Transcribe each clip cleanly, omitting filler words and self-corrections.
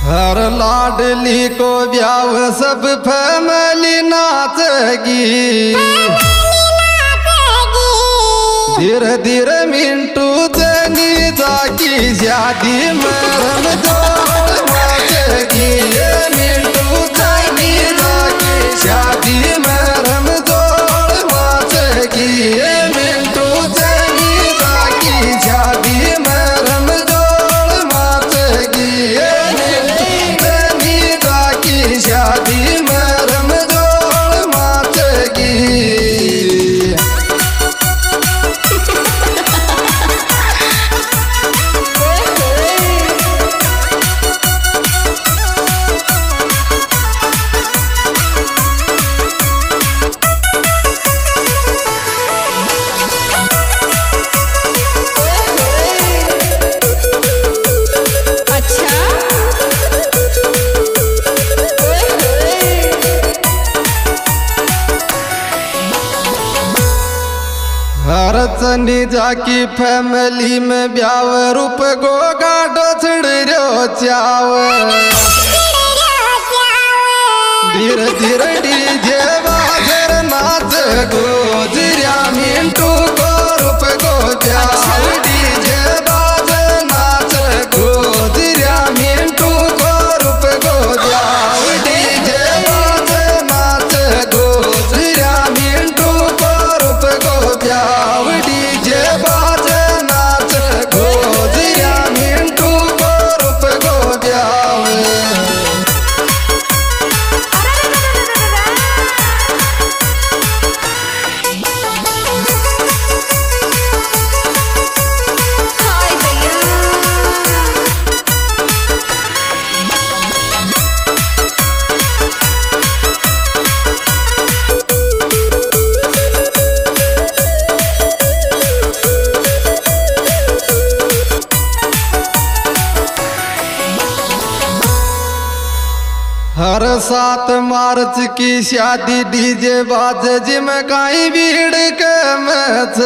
हर लाडली को ब्याह सब फैमिली नाचेगी। धीरे धीरे मिंटू जनी जाकी शादी में रमजान नाचेगी। मिंटू जनी जाकी शादी में रमजान नाचेगी। मिंटू जनी जाकी शादी में रमजान नाचेगी। शादी में रमजान नाचेगी। हर चनी जाकी फैमिली में ब्याव रूप गो गाडो छड़ो चाव। धीरे धीरे डीजे बाजर नाच गोजरिया मिंटू को रूप गो ब्याव। डीजे बाजर नाच गोजरिया मिंटू को रूप गो ब्याव। डीजे बाजर नाच गोजरिया मिंटू को रूप गो ब्याव। डीजे बाजे नाच गोजरिया मिंटू को रूप गो ब्याव। हर 7 मार्च की शादी डीजे बाजे जिम काई भीड़ के मैच।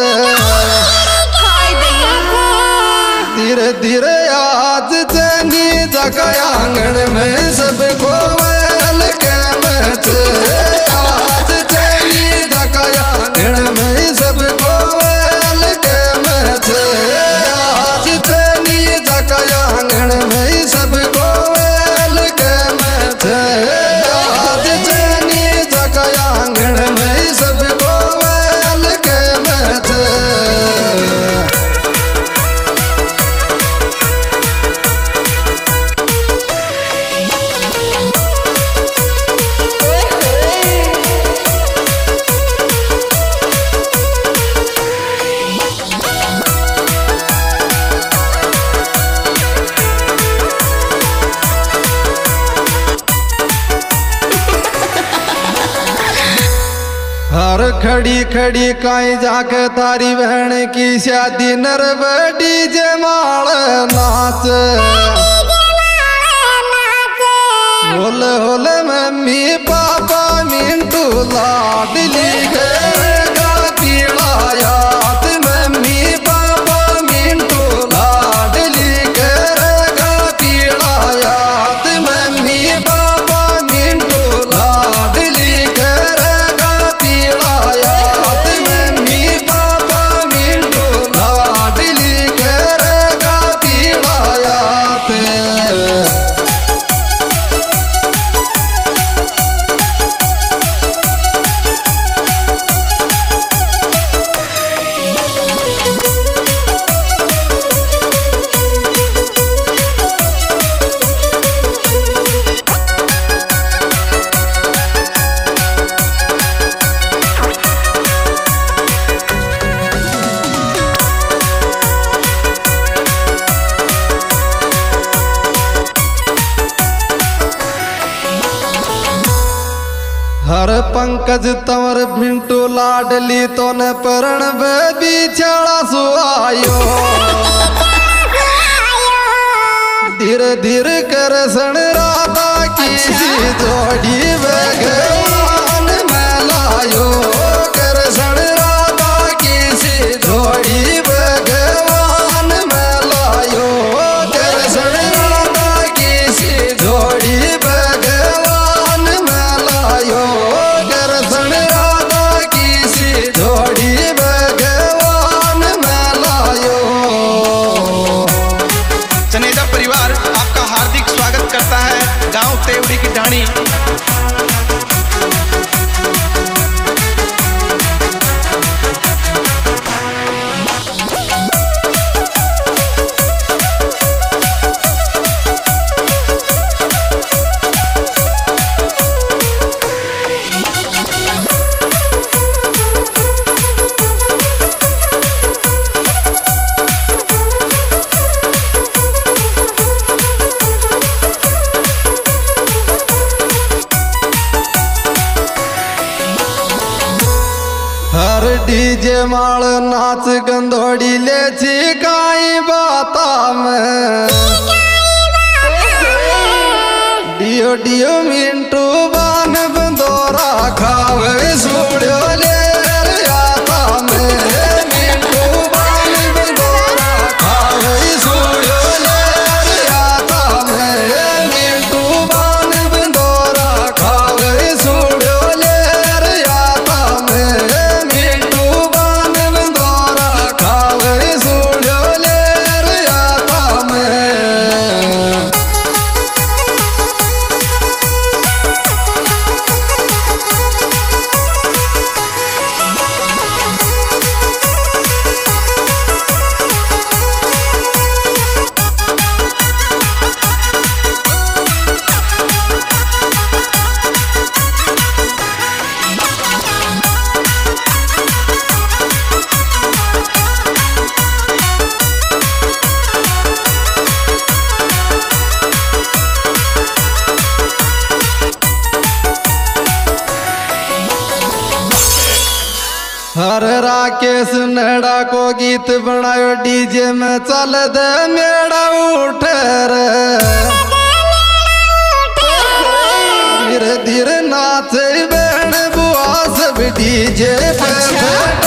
धीरे धीरे आज जनी जगह आंगन में सबको वेल के मैच। आज जनी जगह आंगन में सबको वेल के मैच। आज जनी जगह आंगन में सबको वेल के मैच। आज जनी जगह आंगन में सबको वेल के मैच। हर खड़ी खड़ी काई जाके तारी बहन की शादी नरबड़ी जमाल नाच। होले होले मम्मी पापा मिंटू लाडली करेगा पीड़ायात। मम्मी पापा मिंटू लाडली करेगा पीड़ायात। मम्मी पापा मिंटू लाडली करेगा पीड़ायात। मम्मी पापा मिंटू लाडली करेगा पीड़ायात। हर पंकज तंवर मिंटू लाडली तो न परण बिछड़ा सुआयो। धीरे धीरे कर सन राधा की जोड़ी भगवान में लायो। कर सन राधा की जोड़ी भगवान में लायो। कर सन राधा की माल नाच गंदोड़ी ले काई बाता में डियो डियो मिंटू बान बंदोरा खावे सूड़ो ले आता में मिंटू बान बंदोरा खावे सूड़ो ले आता में मिंटू बान बंदोरा खावे सूड़ो ले आता में मिंटू बान बंदोरा खावे सूड़ो ले आता में। हर राकेश नेड़ा को गीत बनायो डीजे में चल दे मेड़ा उठ रे धीरे धीरे नाचे बहन बुआ सब डीजे पे